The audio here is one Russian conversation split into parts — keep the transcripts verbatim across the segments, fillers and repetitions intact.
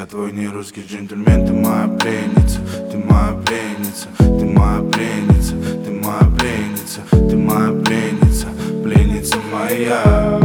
Я твой нерусский джентльмен, ты моя пленница, ты моя пленница, ты моя пленница, ты моя пленница, ты моя пленница, пленница моя,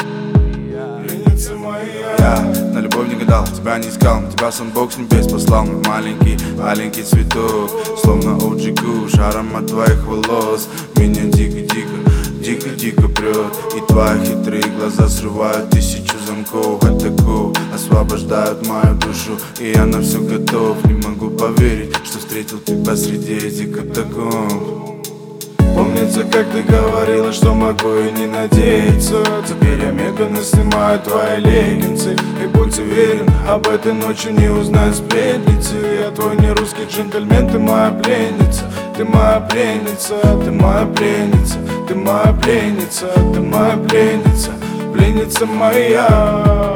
пленница моя. Я на любовь не гадал, тебя не искал, на тебя сам Бог с небес послал. Мой маленький, маленький цветок, словно о джи Kush, аромат твоих волос меня дико-дико, дико-дико прет. И твои хитрые глаза срывают тысячу замков. Атаку освобождают мою душу, и я на все готов. Не могу поверить, что встретил тебя среди этих катакомб. Помнится, как ты говорила, что могу и не надеяться. Теперь я медленно снимаю твои леггинсы, и будь уверен, об этой ночи не узнают сплетницы. Я твой нерусский джентльмен, ты моя пленница, ты моя пленница, ты моя пленница, ты моя пленница, ты моя пленница, пленница моя,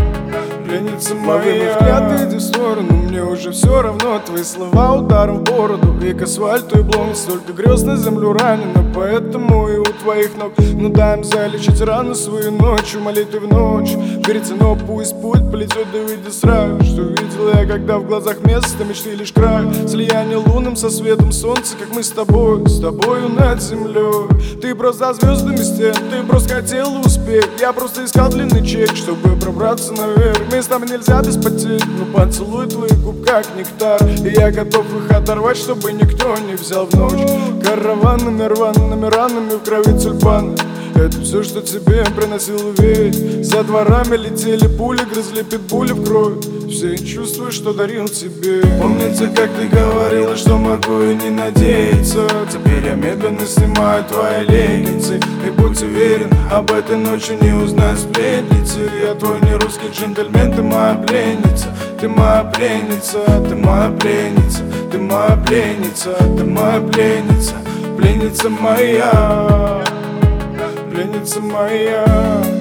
пленница моя. Взгляд, иди в сторону, мне уже все равно. Твои слова ударом в бороду, и к асфальту и блом. Столько грез на землю ранено, поэтому и у твоих ног. Ну дай им залечить рану свою ночью, молитвы в ночь. Веретено пусть путь полетит, да выйдет сразу. Что видел я, когда в глазах место мечты лишь край. Слияние лунным со светом солнца, как мы с тобой, с тобою над землей. Ты просто звездами стен, ты просто хотел успеть. Я просто искал длинный чек, чтобы пробраться наверх. Мы с тобой нельзя без потерь, но поцелуй твоих губ как нектар. И я готов их оторвать, чтобы никто не взял в ночь. Караванами, рваными ранами в крови тюльпаны. Это все, что тебе приносил уверен. За дворами летели пули, грызли питбули в кровь. Все чувства, что дарил тебе. Помнится, как ты говорила, что могу и не надеяться. Теперь я медленно снимаю твои леггинсы, и будь уверен, об этой ночи не узнают сплетницы. Я твой нерусский джентльмен, ты моя пленница, ты моя пленница, ты моя пленница, ты моя пленница, ты моя пленница, пленница моя, пленница моя.